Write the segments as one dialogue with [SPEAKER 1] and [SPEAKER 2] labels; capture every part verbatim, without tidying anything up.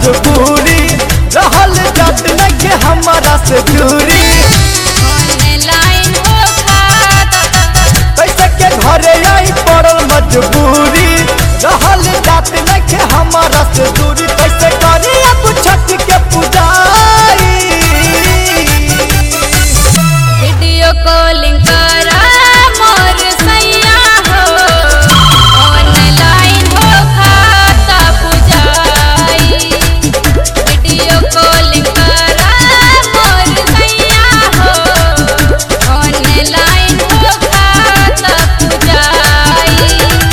[SPEAKER 1] मजबूरी रहल जात नहीं हमारा से दूरी
[SPEAKER 2] ऑनलाइन हो
[SPEAKER 1] पैसे के घरे आई पड़ल मजबूरी रहल जात नहीं हमारा से दूरी कैसे करी अब छठ के पूजाई
[SPEAKER 2] वीडियो कॉलिंग करा मोर सैया हो ऑनलाइन हो खाता पुजाई वीडियो कॉलिंग करा मोर सैया हो ऑनलाइन हो खाता पुजाई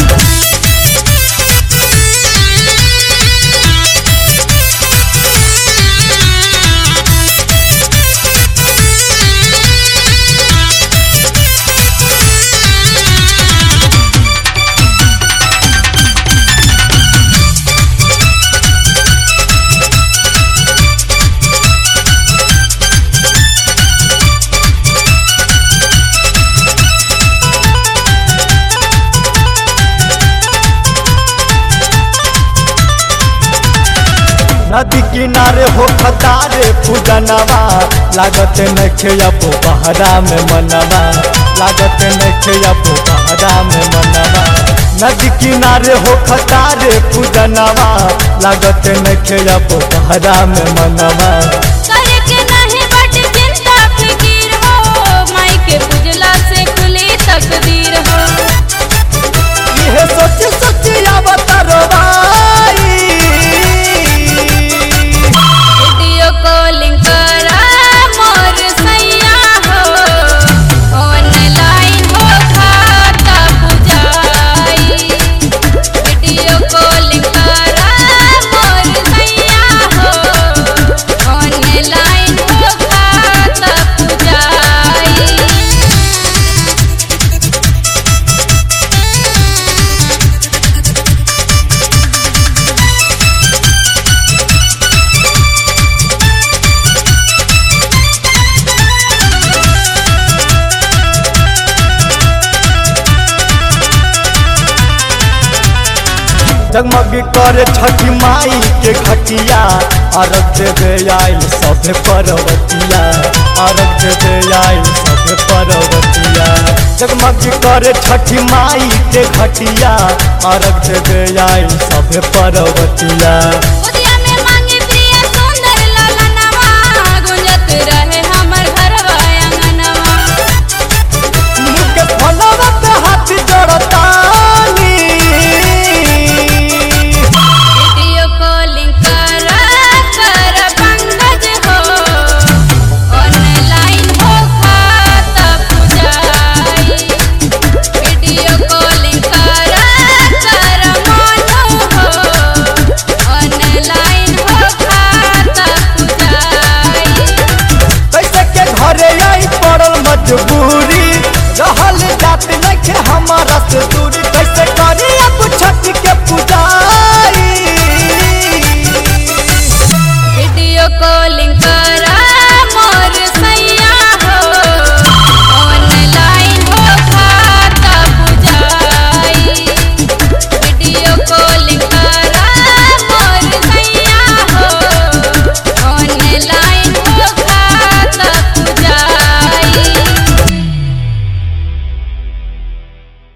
[SPEAKER 1] नदी किनारे हो खतारे पूजनवा लागत नखे अब बहरा में मनवा लागत नखे अब बहरा में मनवा नदी किनारे हो खतारे पूजनवा लागत नखे अब बहरा में मनवा
[SPEAKER 2] करके नहीं बट चिंता फिकीर हो माई के पूजला से खुली तकदीर हो
[SPEAKER 1] ये सोच सोच अवतरवाई
[SPEAKER 2] वीडियो कॉलिंग करा मोर सैया हो ऑनलाइन हो खाता पुजाई वीडियो कॉलिंग करा मोर सैया हो ऑनलाइन हो खाता पुजाई
[SPEAKER 1] जगमग करे छठी माई के घटिया अरग देवे आयल सभे पर्वतिया अरग देवे आयल सभे पर्वतिया जगमग करे छठी माई के घटिया अरग देवे आयल सभे पर्वतिया
[SPEAKER 2] उदिया में मांगे प्रिय सुंदर ललनवा गुंजत रहे हमर घरवा आंगनवा
[SPEAKER 1] मुके फलवा पे हाथ जोड़तानी
[SPEAKER 2] वीडियो कॉलिंग करा कर पंकज हो ऑनलाइन हो खाता पुजाई वीडियो कॉलिंग करा कर मोनू हो ऑनलाइन हो खाता पुजाई
[SPEAKER 1] कैसे के घरे आई पड़ल मजबूरी रहल जात नहीं हमारा से दूरी कैसे करी अब छठ के पूजाई
[SPEAKER 2] वीडियो कॉलिंग